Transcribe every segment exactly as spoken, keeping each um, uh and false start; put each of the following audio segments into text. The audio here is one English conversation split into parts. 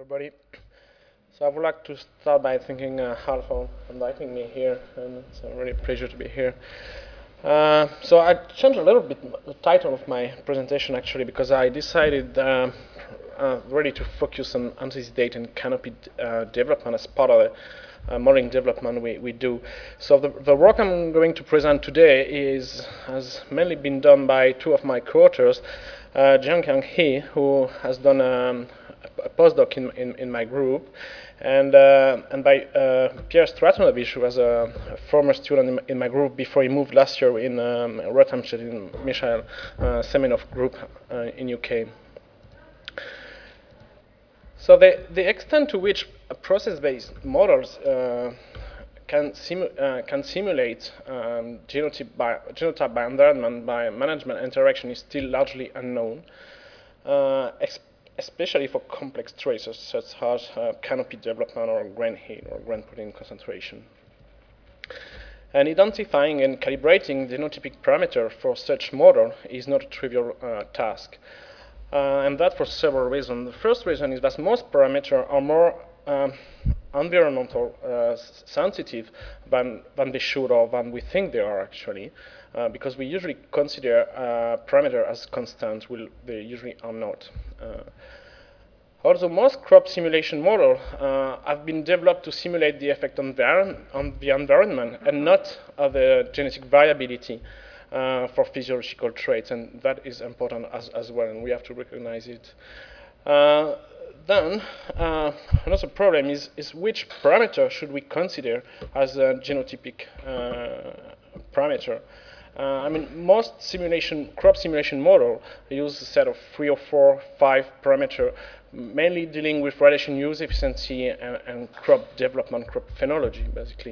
everybody. So I would like to start by thanking uh, Hal for inviting me here, and it's a really pleasure to be here. Uh, so I changed a little bit the title of my presentation actually because I decided uh, uh, really to focus on anti-date and canopy uh, development as part of the uh, modeling development we, we do. So the, the work I'm going to present today is has mainly been done by two of my co-authors, uh, Jiankang He, who has done um, a postdoc in, in, in my group, and uh, and by uh, Pierre Stratonovich, who was a, a former student in, in my group before he moved last year in um, Rothamsted in Michael uh, Semenov group uh, in U K. So the, the extent to which process-based models uh, can, simu uh, can simulate um, genotype, by, genotype by environment by management interaction is still largely unknown, uh, especially for complex traces such as uh, canopy development or grain heat or grain protein concentration. And identifying and calibrating the genotypic parameter for such model is not a trivial uh, task. Uh, and that for several reasons. The first reason is that most parameters are more um, environmental uh, sensitive than, than they should or than we think they are actually, uh, because we usually consider uh, parameter as constant, well, they usually are not. Uh, although most crop simulation models uh, have been developed to simulate the effect on the, on the environment and not of the genetic variability Uh, for physiological traits, and that is important as, as well, and we have to recognize it. Uh, then, uh, another problem is, is which parameter should we consider as a genotypic uh, parameter? Uh, I mean, most simulation, crop simulation model use a set of three or four, five parameters, mainly dealing with radiation use efficiency and, and crop development, crop phenology, basically.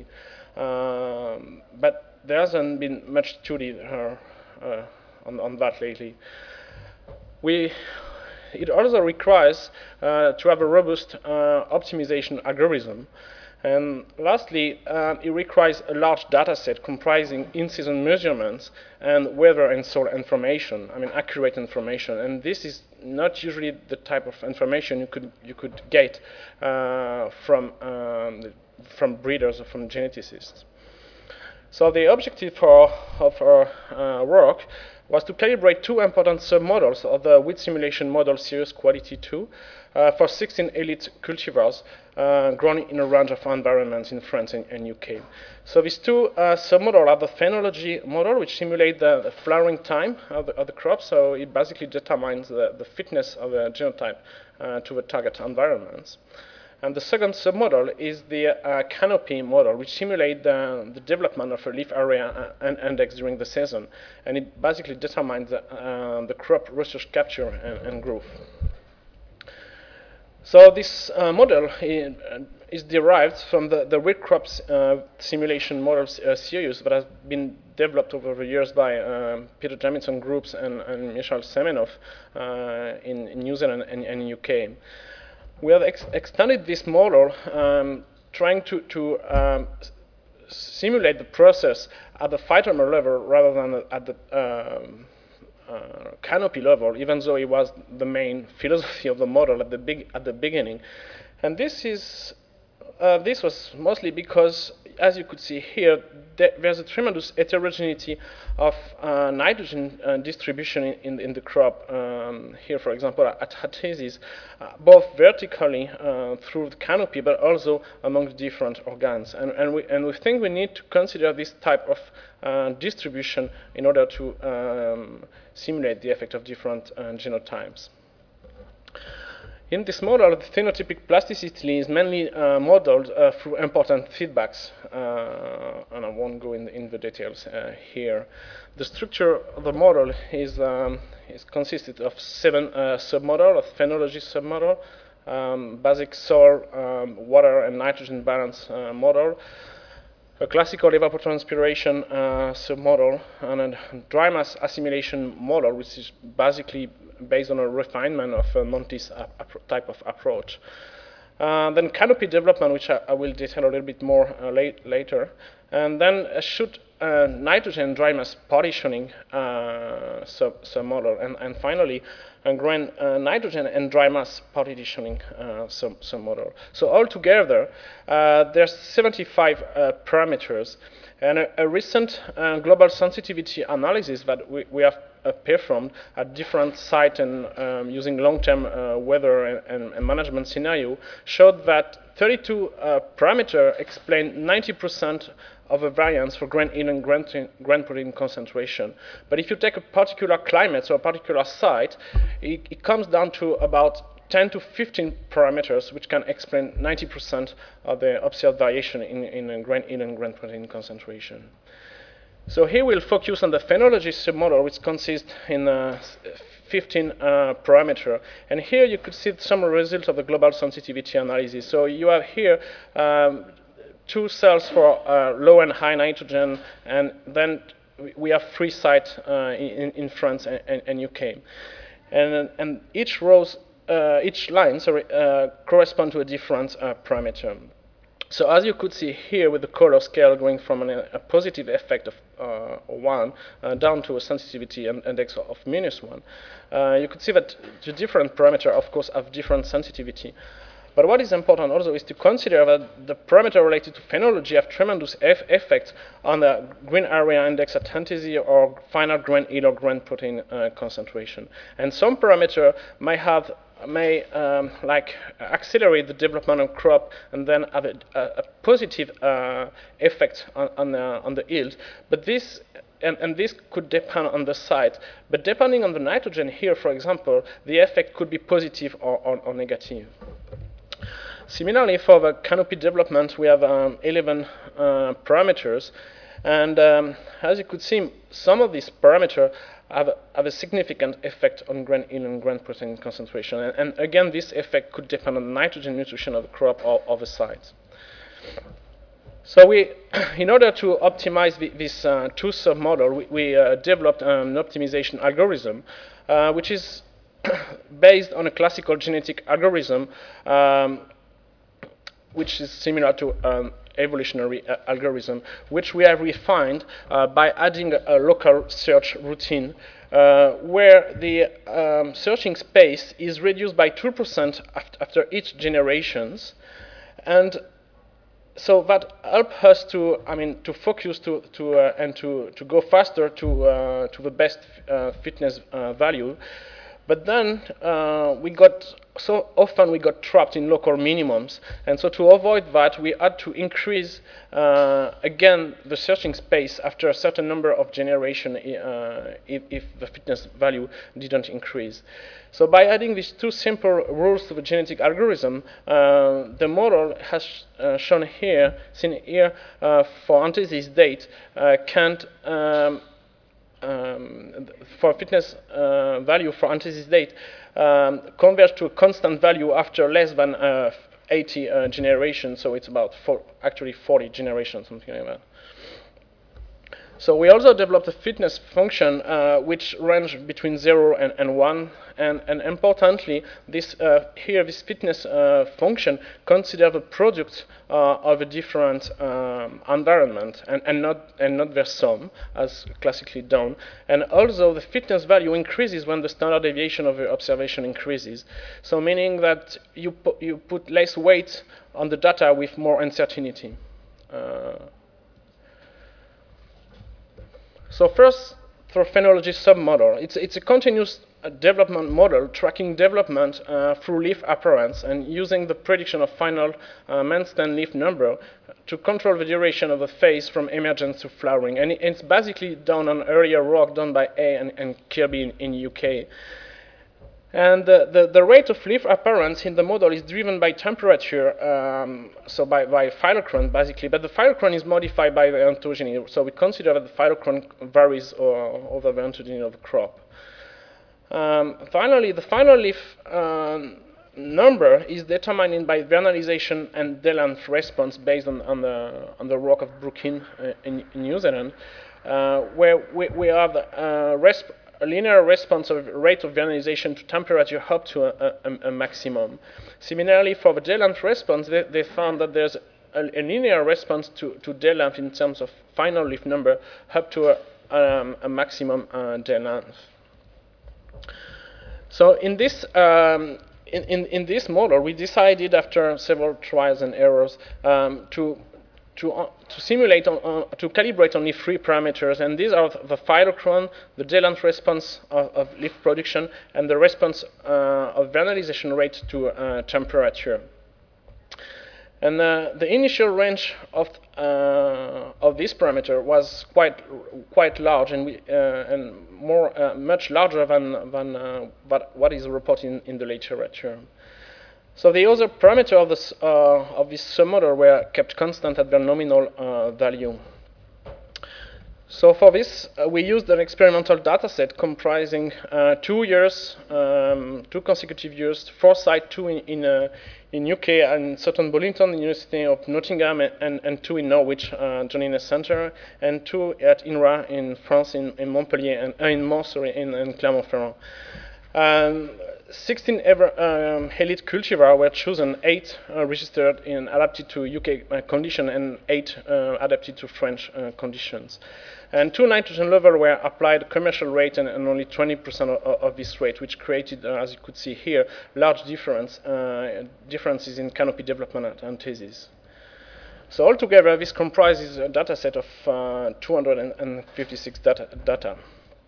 Um, but there hasn't been much study uh, uh, on, on that lately. We, it also requires uh, to have a robust uh, optimization algorithm. And lastly, uh, it requires a large data set comprising in-season measurements and weather and soil information, I mean accurate information. And this is not usually the type of information you could, you could get uh, from, um, from breeders or from geneticists. So the objective for, of our uh, work was to calibrate two important submodels of the wheat simulation model Sirius Quality two uh, for sixteen elite cultivars uh, grown in a range of environments in France and, and U K. So these two uh, submodels are the phenology model, which simulates the, the flowering time of the, of the crop. So it basically determines the, the fitness of the genotype uh, to the target environments. And the second submodel is the uh, canopy model, which simulates the, the development of a leaf area and index during the season. And it basically determines the, uh, the crop research capture and, and growth. So this uh, model is, is derived from the, the wheat crops uh, simulation model uh, series that has been developed over the years by um, Peter Jamison groups and, and Michael Semenov uh, in, in New Zealand and, and U K. We have ex extended this model um, trying to, to um, simulate the process at the phytomer level rather than at the um, uh, canopy level, even though it was the main philosophy of the model at the, big, at the beginning. And this, is, uh, this was mostly because, as you could see here, there's a tremendous heterogeneity of uh, nitrogen uh, distribution in, in, in the crop. Um, here, for example, at Hatesis, uh, both vertically uh, through the canopy, but also among the different organs. And, and, we, and we think we need to consider this type of uh, distribution in order to um, simulate the effect of different uh, genotypes. In this model, the phenotypic plasticity is mainly uh, modeled uh, through important feedbacks, uh, and I won't go in, in the details uh, here. The structure of the model is, um, is consisted of seven uh, submodels, a phenology submodel, um, basic soil, um, water, and nitrogen balance uh, model, a classical evapotranspiration uh, submodel, and a dry mass assimilation model, which is basically based on a refinement of a Monti's type of approach. Uh, then canopy development, which I, I will detail a little bit more uh, late, later. And then uh, should uh, nitrogen dry mass partitioning uh, sub, submodel, and, and finally, a grain uh, nitrogen and dry mass partitioning uh, sub, submodel. So altogether, uh, there's seventy-five uh, parameters, and a, a recent uh, global sensitivity analysis that we, we have uh, performed at different sites and um, using long-term uh, weather and, and, and management scenario showed that thirty-two uh, parameters explain ninety percent of a variance for grain yield and grain, grain protein concentration. But if you take a particular climate, so a particular site, it, it comes down to about ten to fifteen parameters, which can explain ninety percent of the observed variation in, in grain yield and grain protein concentration. So here we'll focus on the phenology submodel, which consists in uh, fifteen uh, parameters. And here you could see some results of the global sensitivity analysis. So you have here um, two cells for uh, low and high nitrogen, and then we have three sites uh, in, in France and, and, and U K. And, and each rows, uh, each line sorry, uh, correspond to a different uh, parameter. So as you could see here with the color scale going from an, a positive effect of uh, one uh, down to a sensitivity index of minus one, uh, you could see that the different parameters, of course, have different sensitivity. But what is important also is to consider that the parameters related to phenology have tremendous effect on the grain area index at antensity or final grain yield or grain protein uh, concentration. And some parameters may have may um, like accelerate the development of crop and then have a, a, a positive uh, effect on on the, on the yield. But this And, and this could depend on the site. But depending on the nitrogen here, for example, the effect could be positive or, or, or negative. Similarly, for the canopy development, we have um, eleven uh, parameters. And um, as you could see, some of these parameters have, have a significant effect on grain yield and grain protein concentration. And, and again, this effect could depend on the nitrogen nutrition of the crop or of the site. So we, in order to optimize the, this uh, two submodel, we, we uh, developed an optimization algorithm, uh, which is based on a classical genetic algorithm, um, which is similar to um, evolutionary uh, algorithm, which we have refined uh, by adding a, a local search routine, uh, where the um, searching space is reduced by two percent after, after each generations, and so that helps us to, I mean, to focus to, to uh, and to, to go faster to uh, to the best uh, fitness uh, value. But then uh, we got, so often we got trapped in local minimums. And so to avoid that, we had to increase, uh, again, the searching space after a certain number of generations uh, if, if the fitness value didn't increase. So by adding these two simple rules to the genetic algorithm, uh, the model has uh, shown here, seen here, uh, for anthesis date, uh, can't um, Um, for fitness uh, value for anthesis date um, converge to a constant value after less than uh, eighty uh, generations, so it's about four, actually forty generations, something like that. So we also developed a fitness function uh, which range between zero and, and one, and, and importantly, this uh, here this fitness uh, function considers the product uh, of a different um, environment and, and not and not their sum as classically done. And also the fitness value increases when the standard deviation of the observation increases. So meaning that you pu you put less weight on the data with more uncertainty. Uh, So first, for phenology submodel, it's, it's a continuous uh, development model tracking development uh, through leaf appearance and using the prediction of final uh, Manston leaf number to control the duration of the phase from emergence to flowering. And it's basically done on earlier work done by A and, and Kirby in, in U K. And the, the, the rate of leaf appearance in the model is driven by temperature, um, so by, by phylochron, basically. But the phylochron is modified by the ontogeny, so we consider that the phylochron varies uh, over the ontogeny of the crop. Um, finally, the final leaf um, number is determined by vernalization and day-length response based on, on, the, on the work of Brookin uh, in, in New Zealand, uh, where we, we have uh, resp a linear response of rate of vernalization to temperature up to a, a, a maximum. Similarly, for the day-length response, they, they found that there's a, a linear response to, to day length in terms of final leaf number up to a, um, a maximum uh, day length. So in this um, in, in, in this model, we decided after several trials and errors um, to to uh, to simulate on, uh, to calibrate only three parameters, and these are the phytochron, the day length response of, of leaf production, and the response uh, of vernalization rate to uh, temperature. And uh, the initial range of uh, of this parameter was quite quite large, and we uh, and more uh, much larger than than uh, what what is reported in, in the literature. So the other parameters of this uh, of this submodel were kept constant at their nominal uh, value. So for this, uh, we used an experimental data set comprising uh, two years, um, two consecutive years, four sites, two in in, uh, in U K and Sutton Bonington University of Nottingham, and, and two in Norwich, uh, John Innes Center, and two at I N R A in France, in, in Montpellier, and uh, in Mons, sorry, in, in Clermont-Ferrand. Um, sixteen ever, um, elite cultivars were chosen, eight uh, registered in adapted to U K uh, conditions, and eight uh, adapted to French uh, conditions. And two nitrogen levels were applied commercial rate, and, and only twenty percent of, of this rate, which created, uh, as you could see here, large difference, uh, differences in canopy development and thesis. So altogether, this comprises a data set of uh, two hundred fifty-six data. data.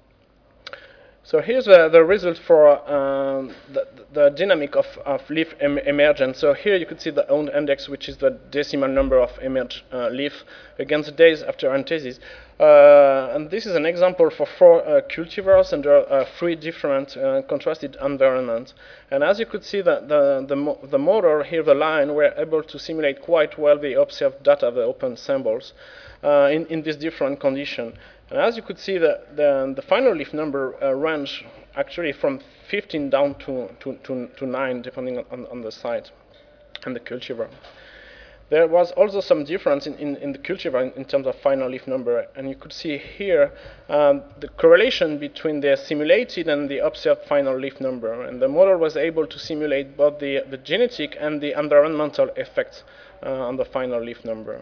So here's the, the result for um, the, the dynamic of, of leaf em emergence. So here you could see the own index, which is the decimal number of emerged uh, leaf against the days after anthesis. Uh, and this is an example for four uh, cultivars under uh, three different uh, contrasted environments. And as you could see, the, the, the, mo the model here, the line, were able to simulate quite well the observed data, the open samples, uh, in, in this different condition. And as you could see, the, the, the final leaf number uh, range actually from fifteen down to, to, to, to nine, depending on, on the site and the cultivar. There was also some difference in, in, in the cultivar in, in terms of final leaf number. And you could see here um, the correlation between the simulated and the observed final leaf number. And the model was able to simulate both the, the genetic and the environmental effects uh, on the final leaf number.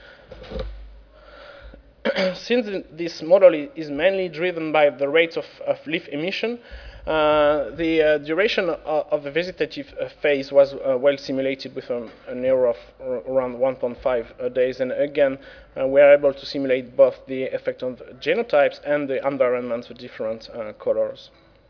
Since this model is mainly driven by the rate of, of leaf emission, uh, the uh, duration of, of the vegetative uh, phase was uh, well simulated with um, an error of around one point five uh, days. And again, uh, we are able to simulate both the effect on the genotypes and the environment with different uh, colors.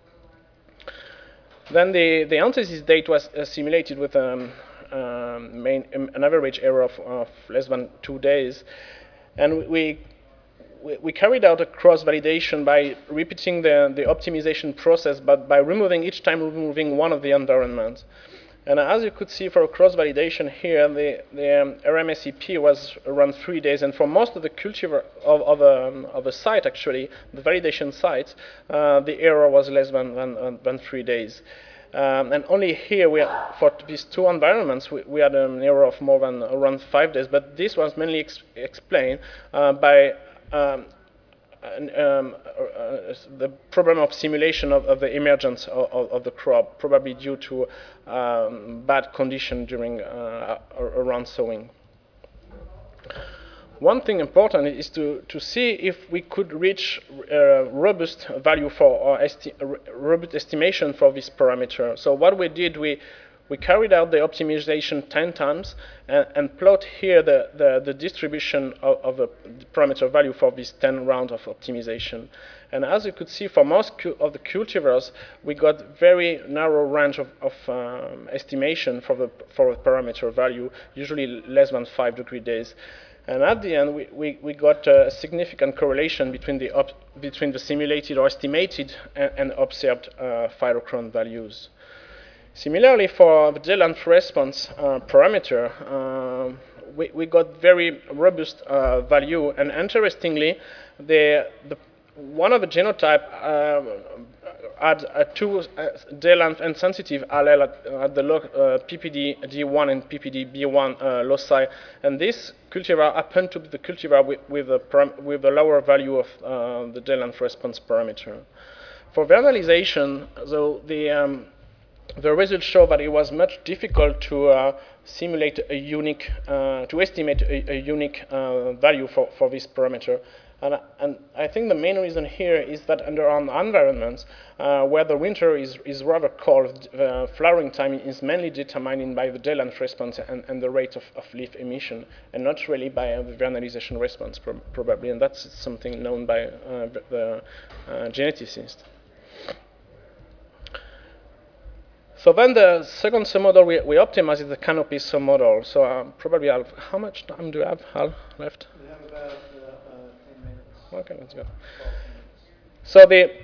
Then the, the anthesis date was uh, simulated with um, um, main, um, an average error of, of less than two days. And we We carried out a cross-validation by repeating the, the optimization process, but by removing each time removing one of the environments. And as you could see for cross-validation here, the, the um, R M S E P was around three days, and for most of the cultivar of, of, um, of the site, actually, the validation sites, uh, the error was less than, than, than three days. Um, and only here, we are, for these two environments, we, we had an error of more than around five days, but this was mainly ex explained uh, by Um, and, um, uh, the problem of simulation of, of the emergence of, of, of the crop, probably due to um, bad condition during uh, around sowing. One thing important is to, to see if we could reach a robust value for our esti robust estimation for this parameter. So what we did, we We carried out the optimization ten times and, and plot here the, the, the distribution of, of a parameter value for this ten round of optimization. And as you could see, for most of the cultivars, we got very narrow range of, of um, estimation for the, for the parameter value, usually less than five degree days. And at the end, we, we, we got a significant correlation between the, op between the simulated or estimated and, and observed uh, phytochron values. Similarly, for the day length response uh, parameter, uh, we, we got very robust uh, value. And interestingly, the, the, one of the genotype uh, had a two uh, day length and sensitive allele at, at the uh, P P D D one and P P D B one uh, loci. And this cultivar happened to be the cultivar with, with, a, with a lower value of uh, the day length response parameter. For vernalization, so the um, the results show that it was much difficult to uh, simulate a unique, uh, to estimate a, a unique uh, value for, for this parameter. And, and I think the main reason here is that under our environments, uh, where the winter is, is rather cold, the flowering time is mainly determined by the day length response and, and the rate of, of leaf emission, and not really by uh, the vernalization response, pro probably. And that's something known by uh, the uh, geneticists. So then the second submodel we, we optimize is the canopy submodel. So um, probably I'll, how much time do you have, Hal, left? We have about uh, ten minutes. Okay, let's go. So the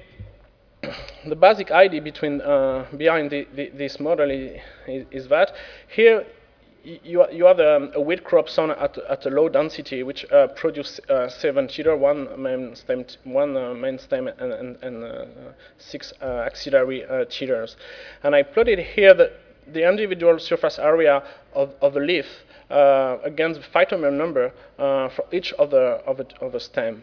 the basic idea between uh, behind the, the, this model is, is, is that here you you have a, a wheat crop sown at at a low density, which uh, produce uh, seven teeter, one main stem, one uh, main stem, and and, and uh, six uh, axillary uh, teeters. And I plotted here the the individual surface area of of the leaf uh, against the phytomer number uh, for each of the of the of the stem.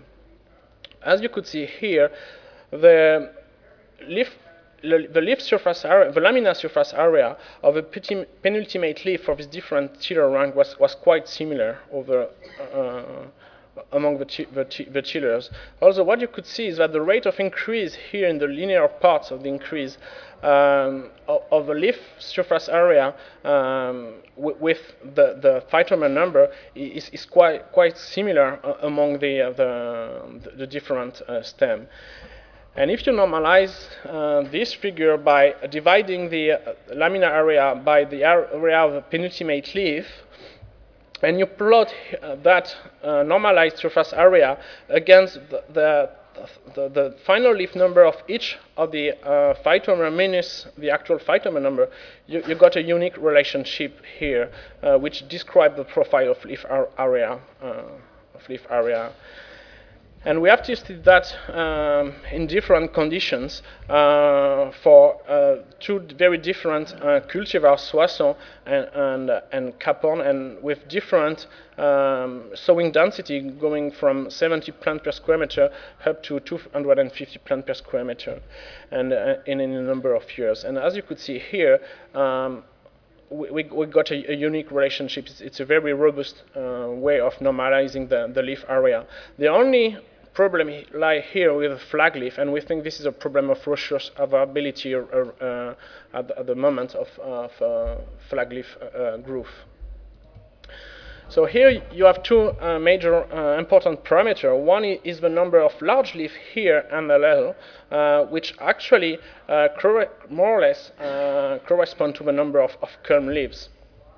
As you could see here, the leaf. The leaf surface area, the laminar surface area of the penultimate leaf for this different teeter rank was, was quite similar over uh, among the, the, the teeters. Also, what you could see is that the rate of increase here in the linear parts of the increase um, of, of the leaf surface area um, with the, the phytomer number is, is quite, quite similar uh, among the, uh, the, the different uh, stem. And if you normalize uh, this figure by dividing the uh, laminar area by the area of the penultimate leaf, and you plot uh, that uh, normalized surface area against the, the, the, the final leaf number of each of the uh, phytomer minus the actual phytomer number, you, you got a unique relationship here, uh, which describes the profile of leaf area, uh, of leaf area. And we have tested that um, in different conditions uh, for uh, two very different uh, cultivars, Soissons and, and, uh, and Capon, and with different um, sowing density going from seventy plants per square meter up to two hundred fifty plants per square meter, and uh, in, in a number of years. And as you could see here, um, We, we got a, a unique relationship. It's, it's a very robust uh, way of normalizing the, the leaf area. The only problem lie here with the flag leaf, and we think this is a problem of Roche's availability or, or, uh, at, the, at the moment of, of uh, flag leaf uh, growth. So here you have two uh, major uh, important parameters. One is the number of large leaf here, M L L, uh, which actually uh, more or less uh, correspond to the number of, of culm leaves.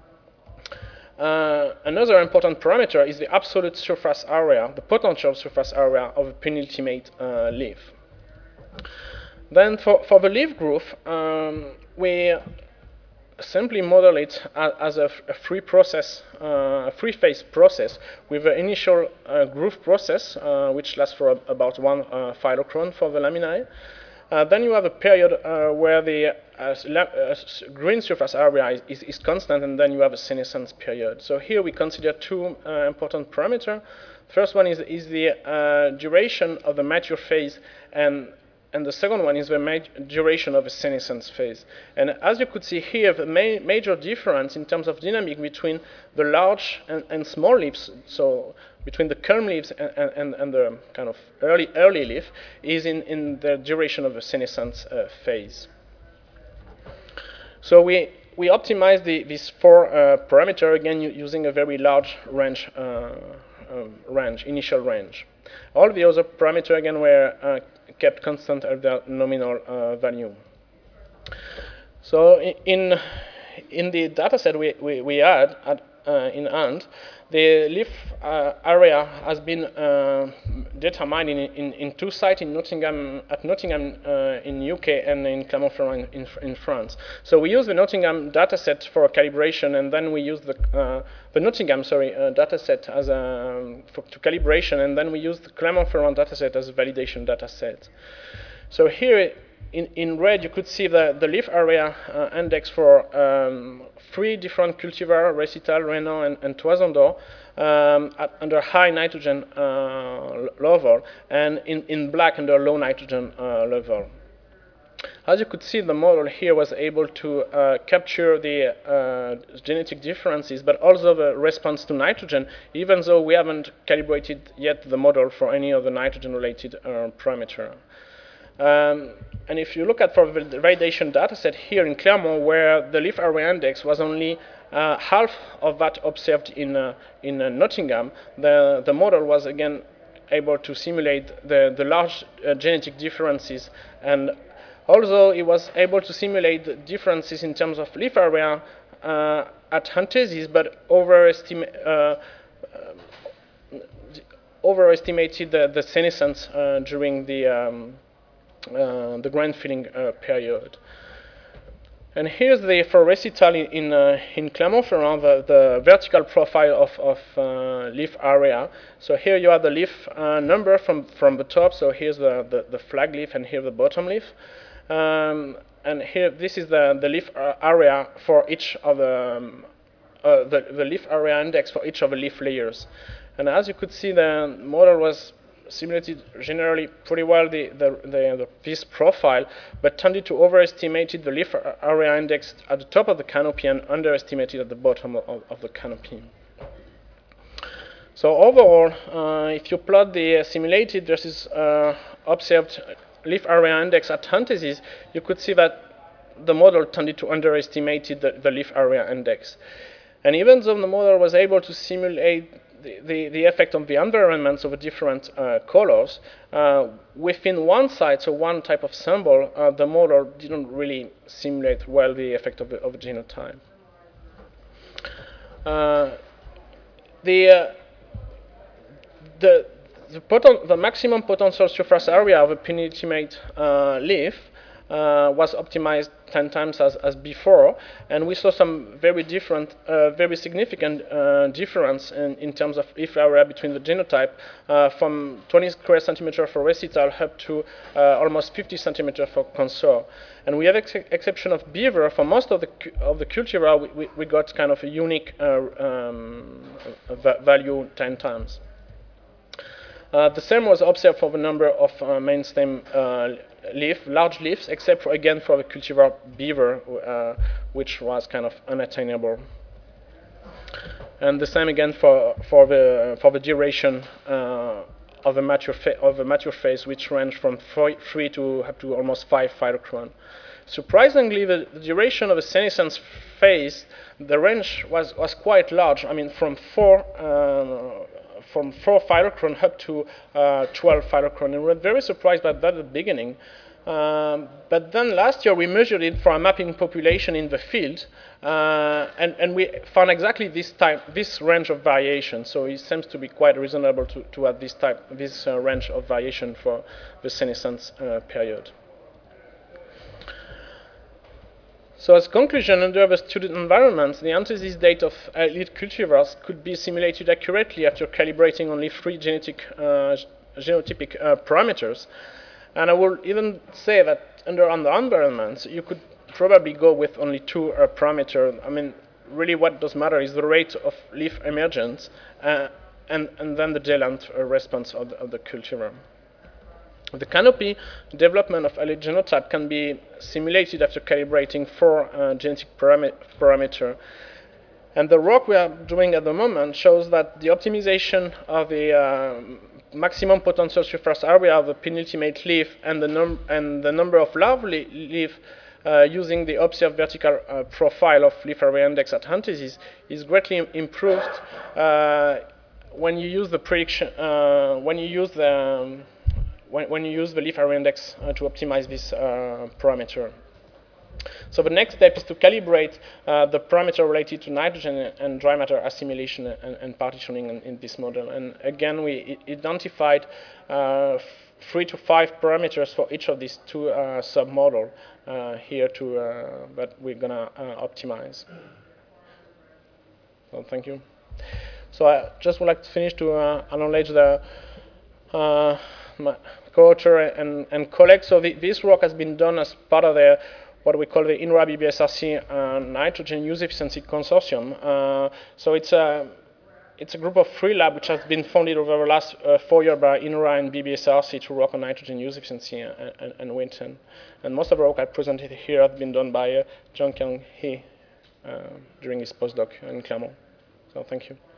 Uh, another important parameter is the absolute surface area, the potential surface area of a penultimate uh, leaf. Then for, for the leaf growth, um, we simply model it as a, a free process, uh, a free-phase process with an initial uh, growth process, uh, which lasts for a, about one uh, phylochron for the laminae. Uh, then you have a period uh, where the uh, uh, green surface area is, is, is constant, and then you have a senescence period. So here we consider two uh, important parameters. First one is, is the uh, duration of the mature phase, and and the second one is the ma duration of a senescence phase. And as you could see here, the ma major difference in terms of dynamic between the large and, and small leaves, so between the culm leaves and, and, and the kind of early early leaf, is in, in the duration of the senescence uh, phase. So we, we optimize the, these four uh, parameters, again, using a very large range, uh, um, range, initial range. All the other parameters, again, were uh, kept constant at their nominal uh, value. So in, in the data set we, we, we had at, uh, in hand, the leaf uh, area has been uh, determined in, in, in two sites in Nottingham, at Nottingham uh, in U K and in Clermont-Ferrand in, in France. So we use the Nottingham dataset for calibration, and then we use the, uh, the Nottingham sorry, uh, dataset as a, for, to calibration, and then we use the Clermont-Ferrand dataset as a validation dataset. So here, In, in red, you could see the, the leaf area uh, index for um, three different cultivars, Récital, Renan, and, and Toison d'Or, um, at, under high nitrogen uh, level, and in, in black under low nitrogen uh, level. as you could see, the model here was able to uh, capture the uh, genetic differences, but also the response to nitrogen, even though we haven't calibrated yet the model for any of the nitrogen-related uh, parameter. Um, and if you look at for the validation dataset here in Clermont, where the leaf area index was only uh, half of that observed in uh, in uh, Nottingham, the the model was again able to simulate the the large uh, genetic differences, and although it was able to simulate the differences in terms of leaf area uh, at anthesis, but overestimate. Uh, overestimated the, the senescence uh, during the um, Uh, the grain filling uh, period. And here's the for recital in in, uh, in Clermont-Ferrand, the, the vertical profile of, of uh, leaf area. So here you have the leaf uh, number from, from the top. So here's the, the, the flag leaf, and here the bottom leaf. Um, and here, this is the, the leaf area for each of the, um, uh, the, the leaf area index for each of the leaf layers. And as you could see, the model was simulated generally pretty well the, the, the, the, this profile, but tended to overestimate the leaf area index at the top of the canopy and underestimated at the bottom of, of the canopy. So overall, uh, if you plot the simulated versus uh, observed leaf area index at anthesis, you could see that the model tended to underestimate the, the leaf area index. And even though the model was able to simulate The, the, the effect on the environments of the different uh, colors, uh, within one site, so one type of symbol, uh, the model didn't really simulate well the effect of the, of the genotype. Uh, the, uh, the, the, poten the maximum potential surface area of a penultimate uh, leaf Uh, was optimized ten times as, as before, and we saw some very different, uh, very significant uh, difference in, in terms of leaf area between the genotype, uh, from twenty square centimeter for recital up to uh, almost fifty centimeter for consort. And we have ex exception of beaver. For most of the of the cultivar, we, we, we got kind of a unique uh, um, va value ten times. Uh, the same was observed for the number of uh, main stem uh, leaf, large leaves, except for, again for the cultivar beaver, uh, which was kind of unattainable. And the same again for for the for the duration uh, of the mature of the mature phase, which ranged from three to up to almost five phytochrone. Surprisingly, the, the duration of the senescence phase, the range was was quite large. I mean, from four. Uh, from four phytochrone up to uh, twelve phytochrone. And we were very surprised by that at the beginning. Um, but then last year we measured it for a mapping population in the field, uh, and, and we found exactly this type, this range of variation. So it seems to be quite reasonable to, to have this type, this uh, range of variation for the senescence uh, period. So as conclusion, under the student environments, the anthesis date of elite cultivars could be simulated accurately after calibrating only three genetic, uh, genotypic uh, parameters. And I will even say that under the environments, you could probably go with only two uh, parameters. I mean, really what does matter is the rate of leaf emergence uh, and, and then the day length uh, response of the, of the cultivar. The canopy development of elite genotype can be simulated after calibrating four uh, genetic param parameters. And the work we are doing at the moment shows that the optimization of the uh, maximum potential surface area of the penultimate leaf and the, num and the number of larvae leaf uh, using the observed vertical uh, profile of leaf area index at anthesis is greatly improved uh, when you use the prediction, uh, when you use the um, When, when you use the leaf area index uh, to optimize this uh, parameter. So the next step is to calibrate uh, the parameter related to nitrogen and dry matter assimilation and, and partitioning in, in this model. And again, we identified uh, three to five parameters for each of these two uh, sub-models uh, here to, uh, that we're gonna uh, optimize. So thank you. So I just would like to finish to uh, acknowledge the uh, co-author and, and colleague. So the, this work has been done as part of the what we call the INRA B B S R C uh, Nitrogen Use Efficiency Consortium. Uh, so it's a it's a group of three labs which has been founded over the last uh, four years by INRA and B B S R C to work on nitrogen use efficiency and, and, and wind. And, and most of the work I presented here has been done by uh, Zhang Kyang He uh, during his postdoc in Clermont. So thank you.